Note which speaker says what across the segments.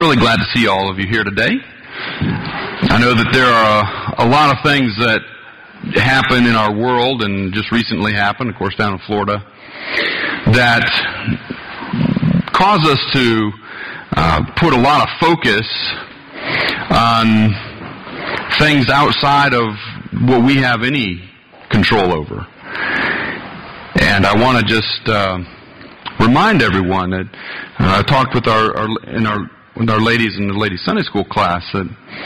Speaker 1: Really glad to see all of you here today. I know that there are a lot of things that happen in our world and just recently happened, of course, down in Florida, that cause us to put a lot of focus on things outside of what we have any control over. And I want to just remind everyone that I talked with our ladies in the ladies' Sunday school class that,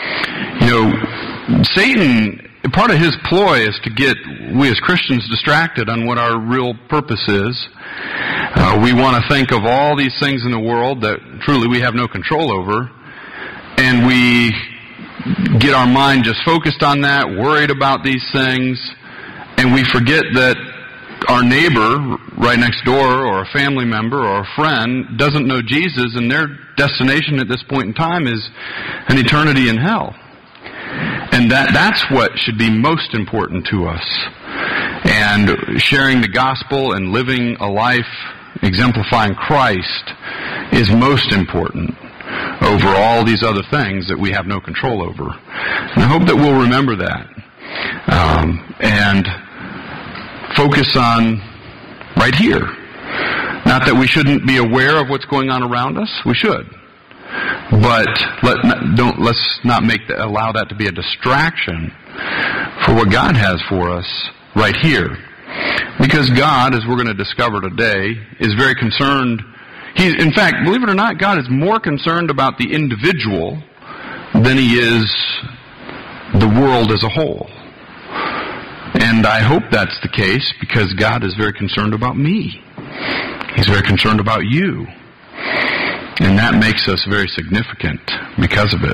Speaker 1: Satan, part of his ploy is to get we as Christians distracted on what our real purpose is. We want to think of all these things in the world that truly we have no control over, and we get our mind just focused on that, worried about these things, and we forget that our neighbor right next door or a family member or a friend doesn't know Jesus, and their destination at this point in time is an eternity in hell. And that's what should be most important to us. And sharing the gospel and living a life exemplifying Christ is most important over all these other things that we have no control over. And I hope that we'll remember that. And focus on right here. Not that we shouldn't be aware of what's going on around us. We should. But let's not allow that to be a distraction for what God has for us right here. Because God, as we're going to discover today, is very concerned. In fact, believe it or not, God is more concerned about the individual than He is the world as a whole. And I hope that's the case because God is very concerned about me. He's very concerned about you. And that makes us very significant because of it.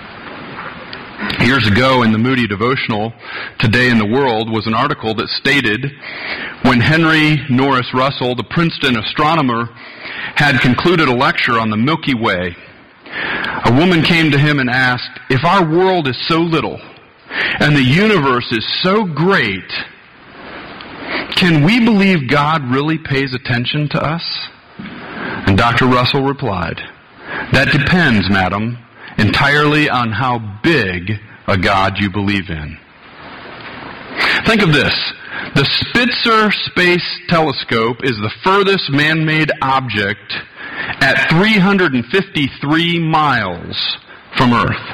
Speaker 1: Years ago in the Moody Devotional, Today in the World, was an article that stated when Henry Norris Russell, the Princeton astronomer, had concluded a lecture on the Milky Way, a woman came to him and asked, "If our world is so little and the universe is so great, can we believe God really pays attention to us?" And Dr. Russell replied, "That depends, madam, entirely on how big a God you believe in." Think of this. The Spitzer Space Telescope is the furthest man-made object at 353 miles from Earth.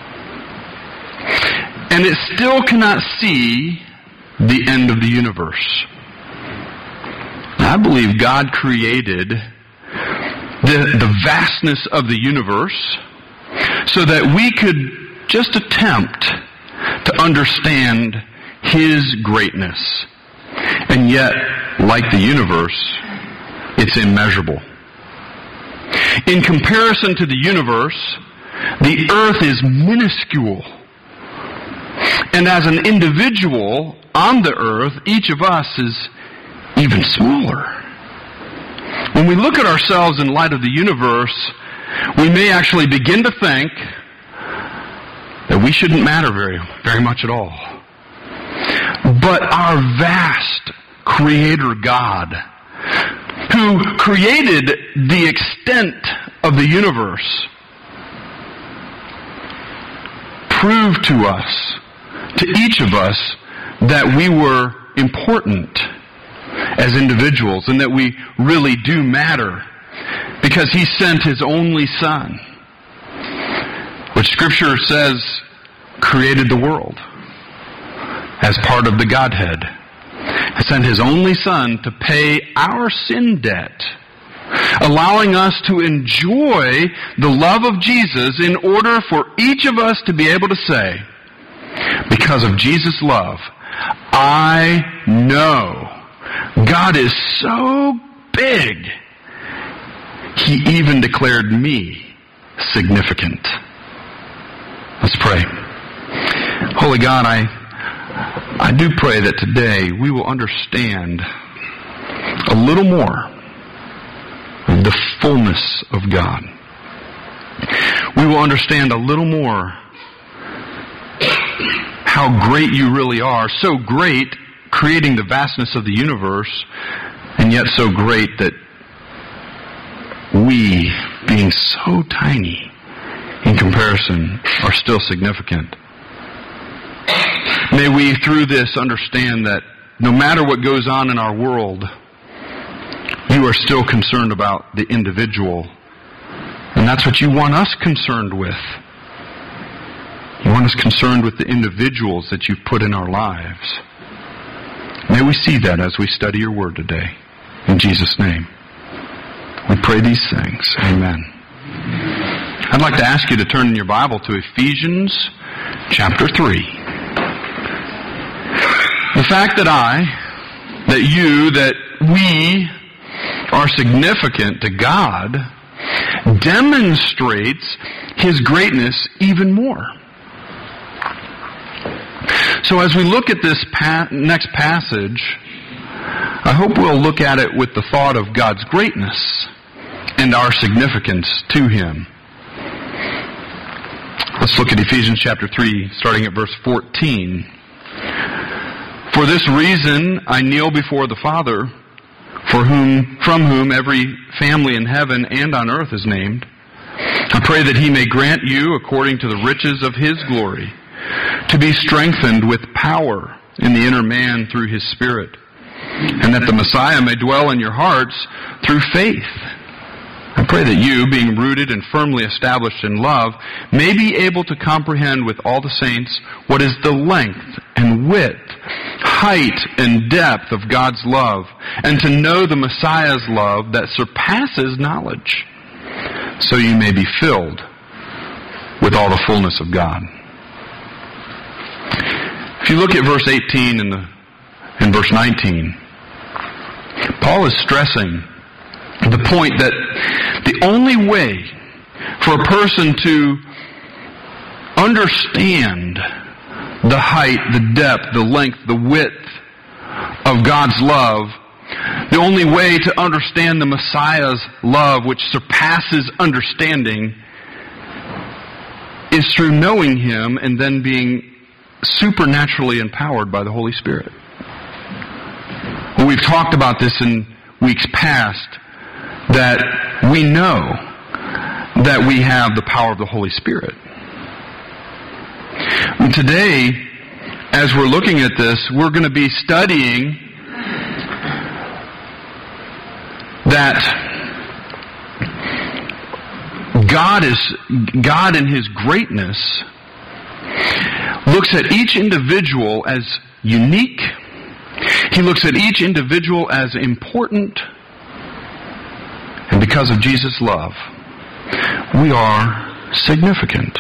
Speaker 1: And it still cannot see the end of the universe. I believe God created the vastness of the universe so that we could just attempt to understand His greatness. And yet, like the universe, it's immeasurable. In comparison to the universe, the earth is minuscule. And as an individual on the earth, each of us is even smaller. When we look at ourselves in light of the universe, we may actually begin to think that we shouldn't matter very much at all. But our vast Creator God, who created the extent of the universe, proved to us, to each of us, that we were important as individuals and that we really do matter because He sent His only Son, which Scripture says created the world as part of the Godhead. He sent His only Son to pay our sin debt, allowing us to enjoy the love of Jesus in order for each of us to be able to say, because of Jesus' love, I know God is so big, He even declared me significant. Let's pray. Holy God, I do pray that today we will understand a little more of the fullness of God. We will understand a little more how great You really are, so great creating the vastness of the universe, and yet so great that we, being so tiny, in comparison, are still significant. May we, through this, understand that no matter what goes on in our world, you are still concerned about the individual. And that's what you want us concerned with. You want us concerned with the individuals that you've put in our lives. May we see that as we study your word today. In Jesus' name. We pray these things. Amen. I'd like to ask you to turn in your Bible to Ephesians chapter 3. The fact that we are significant to God demonstrates His greatness even more. So as we look at this next passage, I hope we'll look at it with the thought of God's greatness and our significance to Him. Let's look at Ephesians chapter 3, starting at verse 14. For this reason I kneel before the Father, from whom every family in heaven and on earth is named. I pray that He may grant you, according to the riches of His glory, to be strengthened with power in the inner man through His Spirit, and that the Messiah may dwell in your hearts through faith. I pray that you, being rooted and firmly established in love, may be able to comprehend with all the saints what is the length and width, height and depth of God's love, and to know the Messiah's love that surpasses knowledge, so you may be filled with all the fullness of God. If you look at verse 18 and verse 19, Paul is stressing the point that the only way for a person to understand the height, the depth, the length, the width of God's love, the only way to understand the Messiah's love, which surpasses understanding, is through knowing Him and then being supernaturally empowered by the Holy Spirit. Well, we've talked about this in weeks past, that we know that we have the power of the Holy Spirit. And today, as we're looking at this, we're going to be studying that God in His greatness looks at each individual as unique. He looks at each individual as important. And because of Jesus' love, we are significant.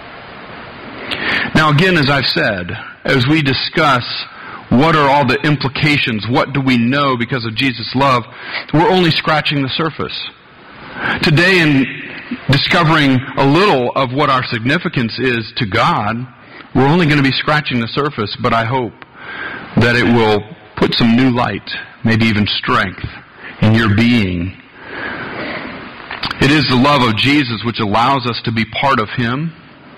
Speaker 1: Now again, as I've said, as we discuss what are all the implications, what do we know because of Jesus' love, we're only scratching the surface. Today, in discovering a little of what our significance is to God, we're only going to be scratching the surface, but I hope that it will put some new light, maybe even strength, in your being. It is the love of Jesus which allows us to be part of Him.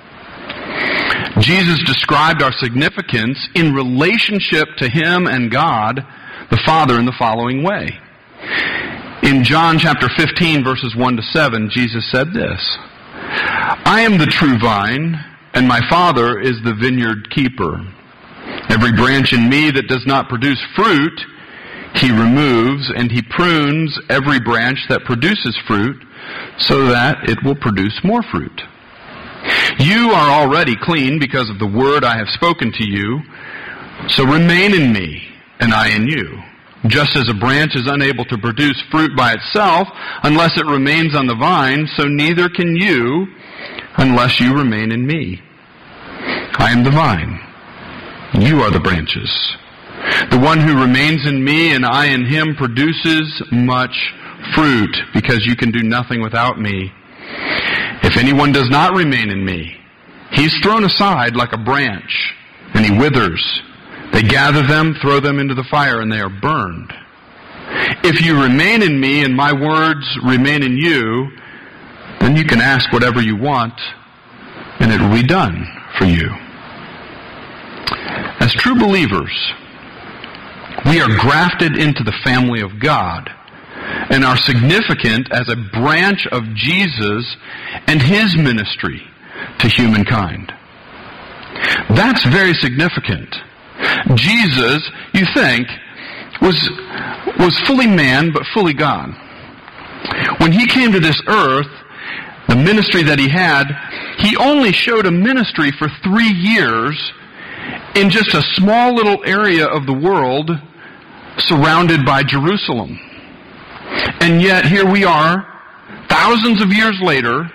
Speaker 1: Jesus described our significance in relationship to Him and God, the Father, in the following way. In John chapter 15, verses 1 to 7, Jesus said this, I am the true vine, and my Father is the vineyard keeper. Every branch in me that does not produce fruit, He removes, and He prunes every branch that produces fruit, so that it will produce more fruit. You are already clean because of the word I have spoken to you, so remain in me, and I in you. Just as a branch is unable to produce fruit by itself unless it remains on the vine, so neither can you unless you remain in me. I am the vine. You are the branches. The one who remains in me and I in him produces much fruit, because you can do nothing without me. If anyone does not remain in me, he's thrown aside like a branch, and he withers. They gather them, throw them into the fire, and they are burned. If you remain in me and my words remain in you, then you can ask whatever you want, and it will be done for you. As true believers, we are grafted into the family of God and are significant as a branch of Jesus and His ministry to humankind. That's very significant. Jesus, you think, was fully man but fully God. When He came to this earth, the ministry that He had, He only showed a ministry for 3 years in just a small little area of the world surrounded by Jerusalem. And yet here we are, thousands of years later,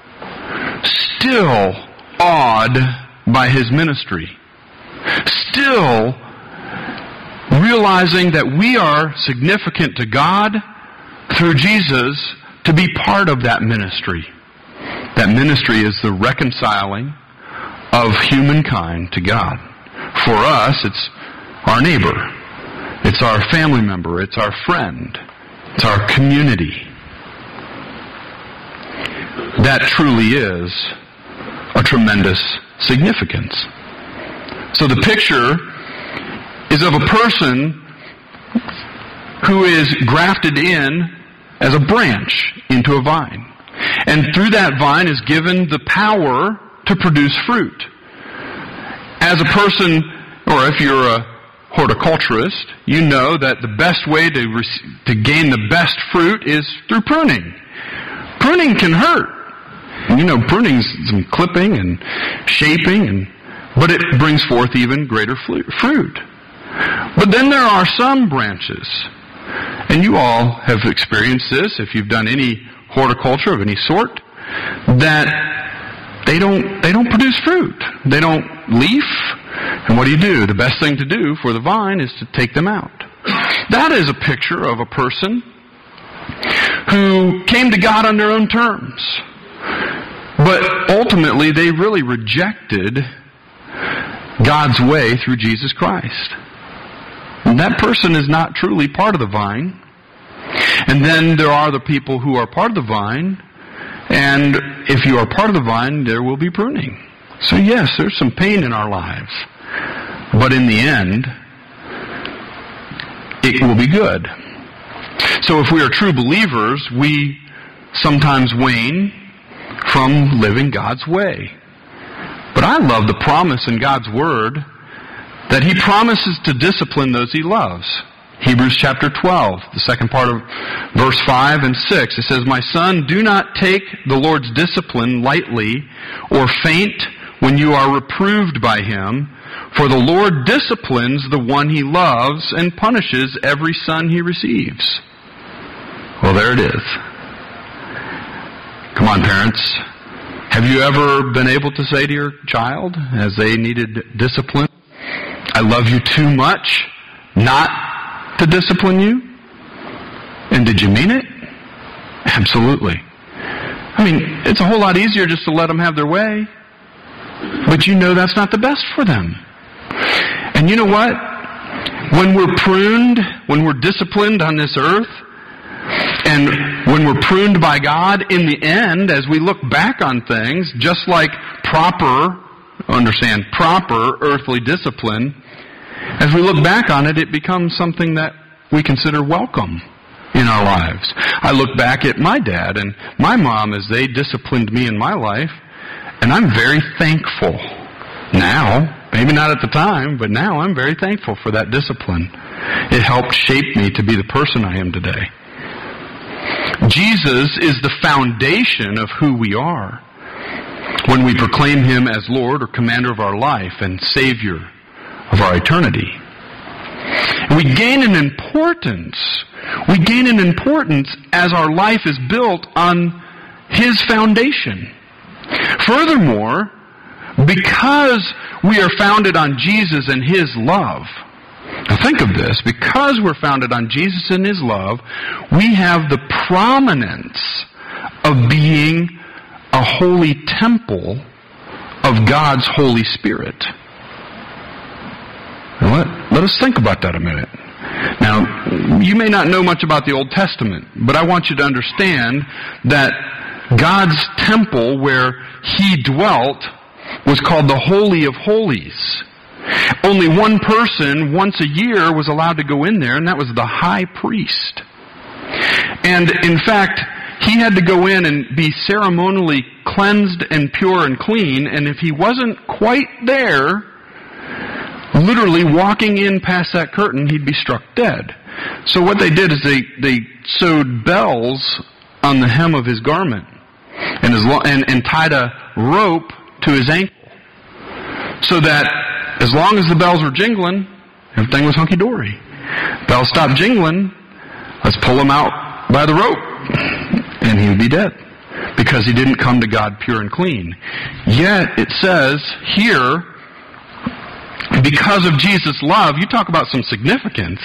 Speaker 1: still awed by His ministry. Still realizing that we are significant to God through Jesus to be part of that ministry. That ministry is the reconciling of humankind to God. For us, it's our neighbor. It's our family member. It's our friend. It's our community. That truly is a tremendous significance. So the picture is of a person who is grafted in as a branch into a vine. And through that vine is given the power to produce fruit. As a person, or if you're a horticulturist, you know that the best way to gain the best fruit is through pruning. Pruning can hurt. You know, pruning is some clipping and shaping, but it brings forth even greater fruit. But then there are some branches, and you all have experienced this if you've done any horticulture of any sort, that they don't produce fruit. They don't leaf. And what do? The best thing to do for the vine is to take them out. That is a picture of a person who came to God on their own terms. But ultimately, they really rejected God's way through Jesus Christ. And that person is not truly part of the vine. And then there are the people who are part of the vine. And if you are part of the vine, there will be pruning. So yes, there's some pain in our lives. But in the end, it will be good. So if we are true believers, we sometimes wane from living God's way. But I love the promise in God's Word that He promises to discipline those He loves. Hebrews chapter 12, the second part of verse 5 and 6, it says, "My son, do not take the Lord's discipline lightly or faint when you are reproved by Him, for the Lord disciplines the one He loves and punishes every son He receives." Well, there it is. Come on, parents. Have you ever been able to say to your child, as they needed discipline, "I love you too much not to discipline you"? And did you mean it? Absolutely. I mean, it's a whole lot easier just to let them have their way. But you know that's not the best for them. And you know what? When we're pruned, when we're disciplined on this earth, and when we're pruned by God, in the end, as we look back on things, just like proper earthly discipline, as we look back on it, it becomes something that we consider welcome in our lives. I look back at my dad and my mom as they disciplined me in my life, and I'm very thankful now. Maybe not at the time, but now I'm very thankful for that discipline. It helped shape me to be the person I am today. Jesus is the foundation of who we are when we proclaim Him as Lord or Commander of our life and Savior of our eternity. We gain an importance. We gain an importance as our life is built on His foundation. Furthermore, because we are founded on Jesus and His love, now think of this, because we're founded on Jesus and His love, we have the prominence of being a holy temple of God's Holy Spirit. Now let us think about that a minute. Now, you may not know much about the Old Testament, but I want you to understand that God's temple where He dwelt was called the Holy of Holies. Only one person once a year was allowed to go in there, and that was the high priest. And in fact, he had to go in and be ceremonially cleansed and pure and clean, and if he wasn't quite there, literally walking in past that curtain, he'd be struck dead. So what they did is they sewed bells on the hem of his garment and tied a rope to his ankle, so that as long as the bells were jingling, everything was hunky-dory. Bells stopped jingling, let's pull him out by the rope, and he would be dead, because he didn't come to God pure and clean. Yet it says here, because of Jesus' love, you talk about some significance.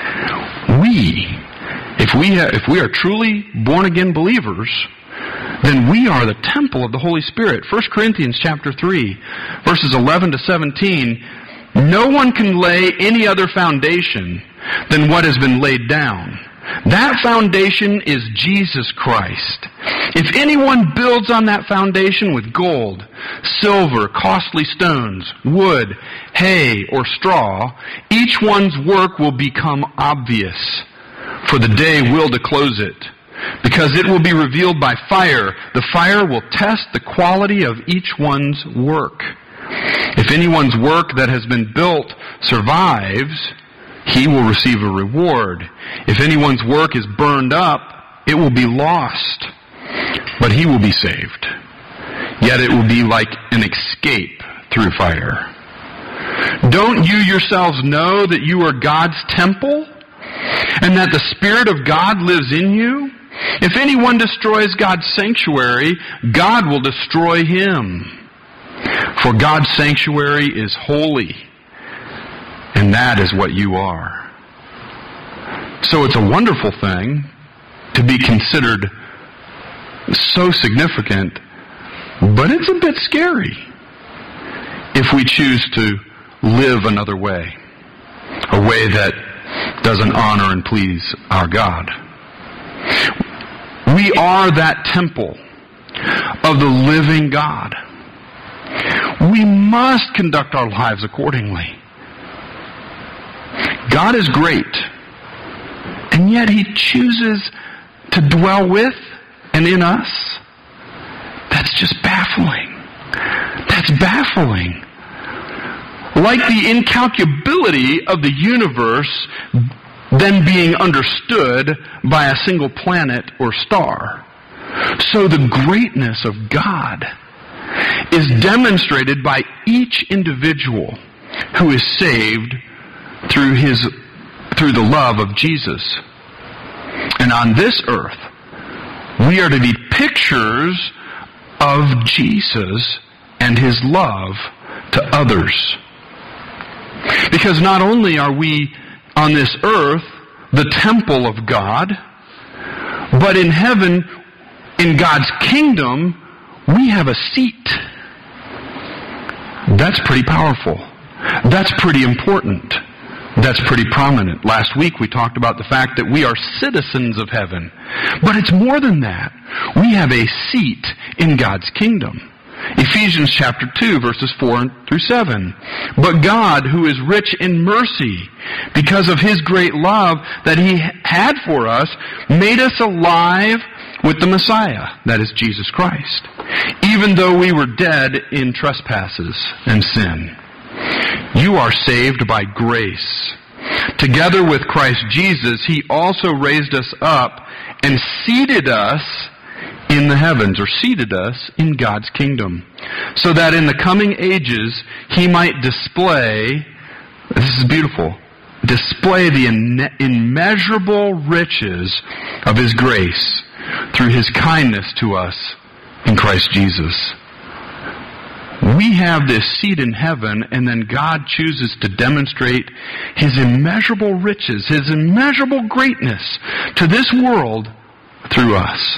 Speaker 1: If we are truly born-again believers, then we are the temple of the Holy Spirit. 1 Corinthians chapter 3, verses 11 to 17, no one can lay any other foundation than what has been laid down. That foundation is Jesus Christ. If anyone builds on that foundation with gold, silver, costly stones, wood, hay, or straw, each one's work will become obvious, for the day will disclose it, because it will be revealed by fire. The fire will test the quality of each one's work. If anyone's work that has been built survives, he will receive a reward. If anyone's work is burned up, it will be lost, but he will be saved. Yet it will be like an escape through fire. Don't you yourselves know that you are God's temple, and that the Spirit of God lives in you? If anyone destroys God's sanctuary, God will destroy him. For God's sanctuary is holy, and that is what you are. So it's a wonderful thing to be considered so significant, but it's a bit scary if we choose to live another way, a way that doesn't honor and please our God. We are that temple of the living God. We must conduct our lives accordingly. God is great, and yet He chooses to dwell with and in us. That's just baffling. That's baffling. Like the incalculability of the universe then being understood by a single planet or star, so the greatness of God is demonstrated by each individual who is saved through the love of Jesus. And on this earth, we are to be pictures of Jesus and His love to others. Because not only are we on this earth the temple of God, but in heaven, in God's kingdom, we have a seat. That's pretty powerful. That's pretty important. That's pretty prominent. Last week we talked about the fact that we are citizens of heaven. But it's more than that. We have a seat in God's kingdom. Ephesians chapter 2, verses 4 through 7. But God, who is rich in mercy, because of His great love that He had for us, made us alive with the Messiah, that is Jesus Christ, even though we were dead in trespasses and sin. You are saved by grace. Together with Christ Jesus, He also raised us up and seated us in the heavens, or seated us in God's kingdom, so that in the coming ages He might display, this is beautiful, display the immeasurable riches of His grace through His kindness to us in Christ Jesus. We have this seat in heaven, and then God chooses to demonstrate His immeasurable riches, His immeasurable greatness to this world through us.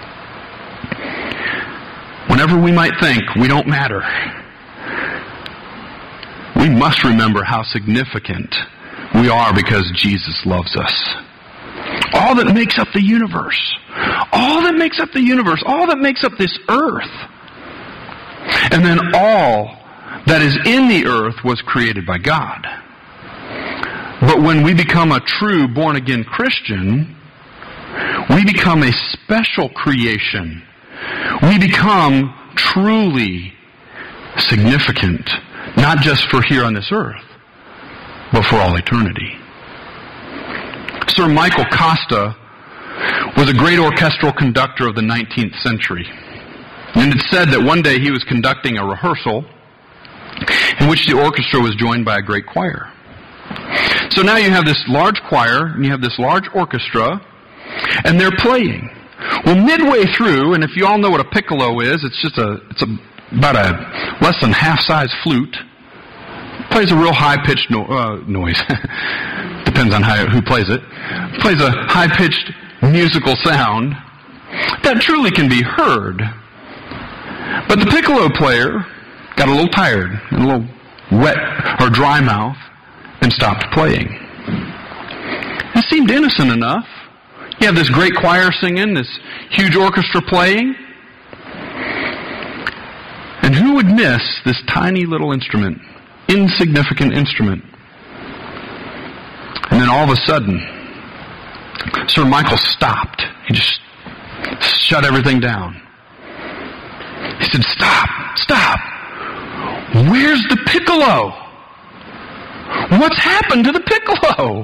Speaker 1: Whenever we might think we don't matter, we must remember how significant we are because Jesus loves us. All that makes up the universe, all that makes up the universe, all that makes up this earth, and then all that is in the earth was created by God. But when we become a true born-again Christian, We become a special creation. We become truly significant, not just for here on this earth, but for all eternity. Sir Michael Costa was a great orchestral conductor of the 19th century. And it's said that one day he was conducting a rehearsal in which the orchestra was joined by a great choir. So now you have this large choir, and you have this large orchestra, and they're playing. Well, midway through, and if you all know what a piccolo is, it's about a less than half-size flute. It plays a real high-pitched noise. Depends on who plays it. It plays a high-pitched musical sound that truly can be heard. But the piccolo player got a little tired, and a little wet or dry mouth, and stopped playing. It seemed innocent enough. You have this great choir singing, this huge orchestra playing. And who would miss this tiny little instrument, insignificant instrument? And then all of a sudden, Sir Michael stopped. He just shut everything down. He said, "Stop! Where's the piccolo? What's happened to the piccolo?"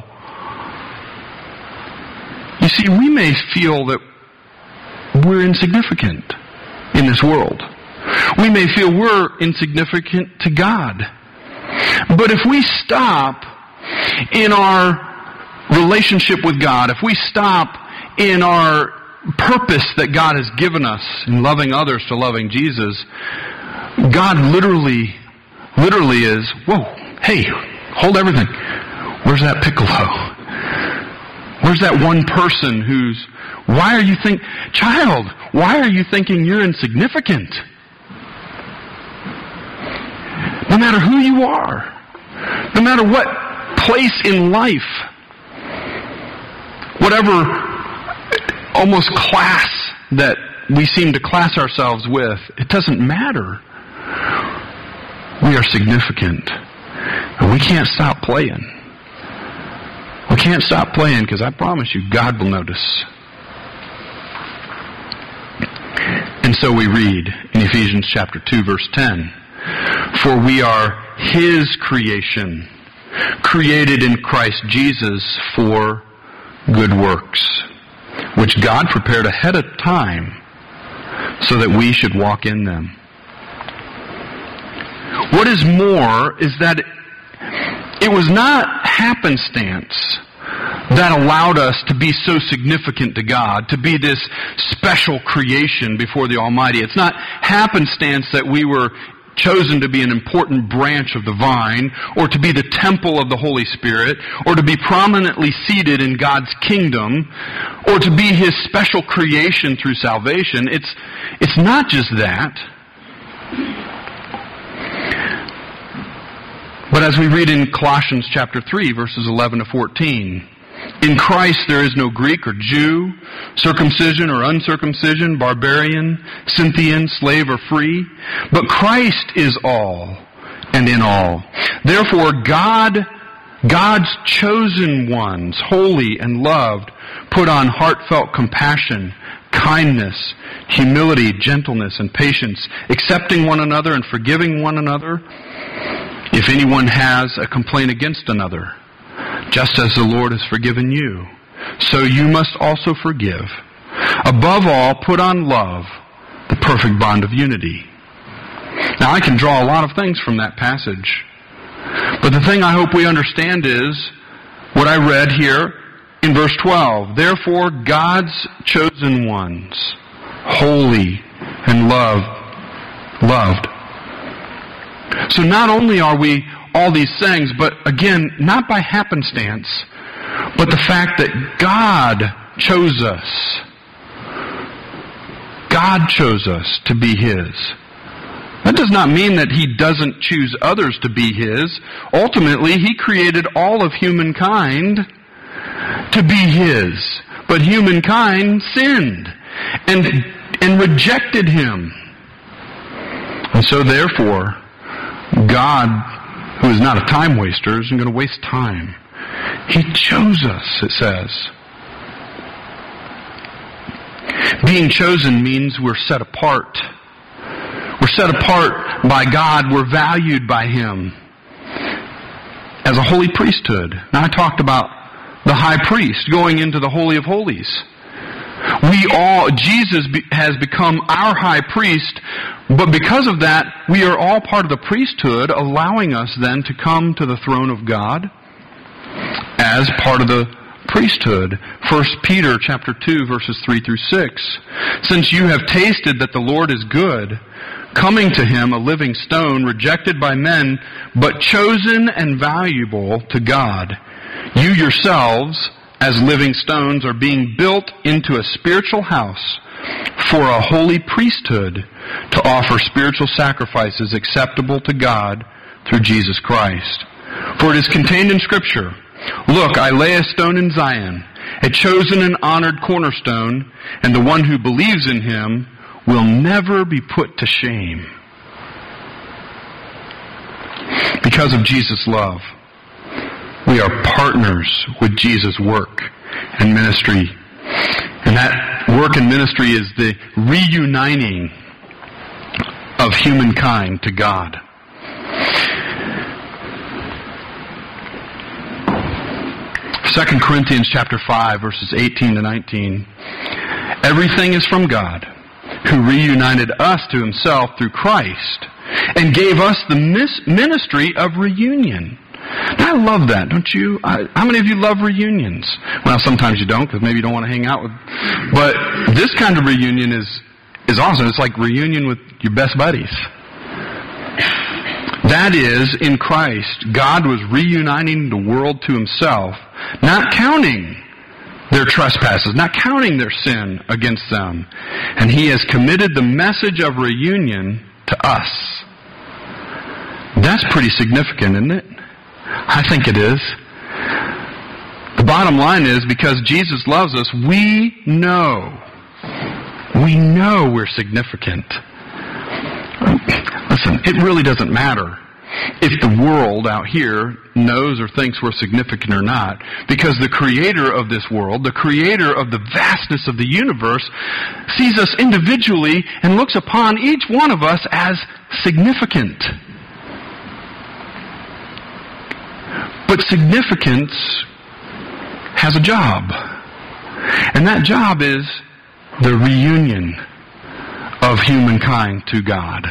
Speaker 1: You see, we may feel that we're insignificant in this world. We may feel we're insignificant to God. But if we stop in our relationship with God, if we stop in our purpose that God has given us in loving others to loving Jesus, God literally is, whoa, hey, hold everything. Where's that piccolo? Where's that one person why are you thinking you're insignificant? No matter who you are, no matter what place in life, whatever almost class that we seem to class ourselves with, it doesn't matter. We are significant. And we can't stop playing. We can't stop playing because I promise you, God will notice. And so we read in Ephesians chapter 2, verse 10, "For we are His creation, created in Christ Jesus for good works, which God prepared ahead of time so that we should walk in them." What is more is that it was not happenstance that allowed us to be so significant to God, to be this special creation before the Almighty. It's not happenstance that we were chosen to be an important branch of the vine, or to be the temple of the Holy Spirit, or to be prominently seated in God's kingdom, or to be His special creation through salvation. It's not just that. But as we read in Colossians chapter 3, verses 11 to 14, "In Christ there is no Greek or Jew, circumcision or uncircumcision, barbarian, Scythian, slave or free, but Christ is all and in all. Therefore God's chosen ones, holy and loved, put on heartfelt compassion, kindness, humility, gentleness, and patience, accepting one another and forgiving one another, if anyone has a complaint against another. Just as the Lord has forgiven you, so you must also forgive. Above all, put on love, the perfect bond of unity." Now, I can draw a lot of things from that passage. But the thing I hope we understand is what I read here in verse 12. "Therefore, God's chosen ones, holy and loved." So not only are we all these things, but again, not by happenstance, but the fact that God chose us. God chose us to be His. That does not mean that He doesn't choose others to be His. Ultimately, He created all of humankind to be His. But humankind sinned and rejected Him. And so therefore, God, who is not a time waster, isn't going to waste time. He chose us, it says. Being chosen means we're set apart. We're set apart by God. We're valued by Him as a holy priesthood. Now, I talked about the high priest going into the Holy of Holies. Jesus has become our high priest, but because of that, we are all part of the priesthood, allowing us then to come to the throne of God as part of the priesthood. 1 Peter chapter 2, verses 3 through 6. Since you have tasted that the Lord is good, coming to Him a living stone, rejected by men, but chosen and valuable to God, you yourselves, as living stones, are being built into a spiritual house for a holy priesthood to offer spiritual sacrifices acceptable to God through Jesus Christ. For it is contained in Scripture, "Look, I lay a stone in Zion, a chosen and honored cornerstone, and the one who believes in Him will never be put to shame." Because of Jesus' love, we are partners with Jesus' work and ministry. And that work and ministry is the reuniting of humankind to God. 2 Corinthians chapter 5, verses 18 to 19. Everything is from God, who reunited us to Himself through Christ and gave us the ministry of reunion. Now, I love that, don't you? How many of you love reunions? Well, sometimes you don't, because maybe you don't want to hang out with... But this kind of reunion is awesome. It's like reunion with your best buddies. That is, in Christ, God was reuniting the world to Himself, not counting their trespasses, not counting their sin against them. And He has committed the message of reunion to us. That's pretty significant, isn't it? I think it is. The bottom line is, because Jesus loves us, we know we're significant. Listen, it really doesn't matter if the world out here knows or thinks we're significant or not, because the creator of this world, the creator of the vastness of the universe, sees us individually and looks upon each one of us as significant. But significance has a job. And that job is the reunion of humankind to God.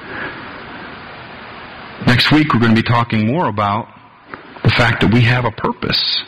Speaker 1: Next week we're going to be talking more about the fact that we have a purpose.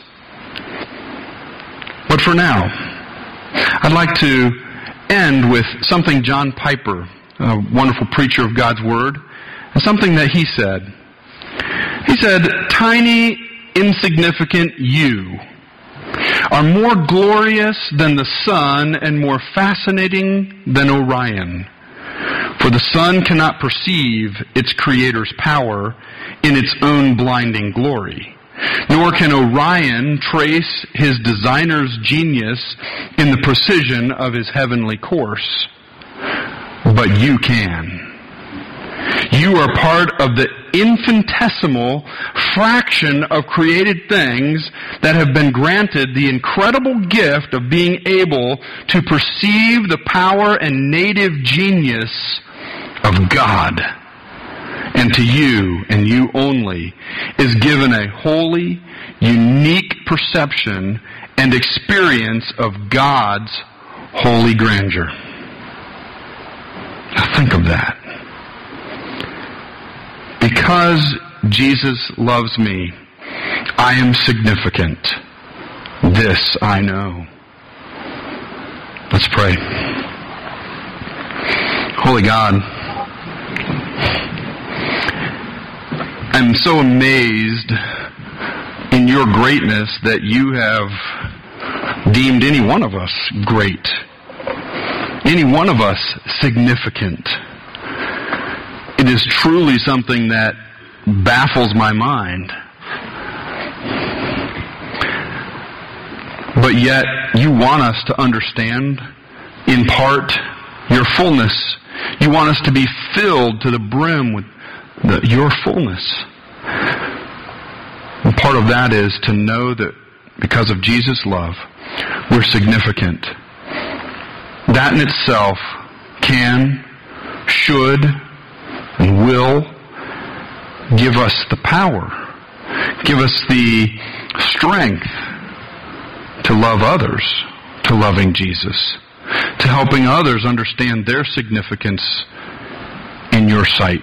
Speaker 1: But for now, I'd like to end with something John Piper, a wonderful preacher of God's Word, and something that he said. He said, "Tiny, insignificant you are more glorious than the sun and more fascinating than Orion. For the sun cannot perceive its creator's power in its own blinding glory, nor can Orion trace his designer's genius in the precision of his heavenly course. But you can. You are part of the infinitesimal fraction of created things that have been granted the incredible gift of being able to perceive the power and native genius of God. And to you, and you only, is given a holy, unique perception and experience of God's holy grandeur." Now think of that. Because Jesus loves me, I am significant. This I know. Let's pray. Holy God, I'm so amazed in your greatness that you have deemed any one of us great, any one of us significant. It is truly something that baffles my mind. But yet, you want us to understand, in part, your fullness. You want us to be filled to the brim with your fullness. And part of that is to know that because of Jesus' love, we're significant. That in itself can, should, and will give us the power, give us the strength to love others, to loving Jesus, to helping others understand their significance in your sight.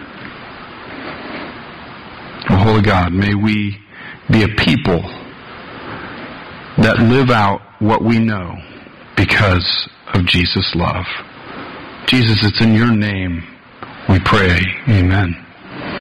Speaker 1: Oh, Holy God, may we be a people that live out what we know because of Jesus' love. Jesus, it's in your name we pray. Amen.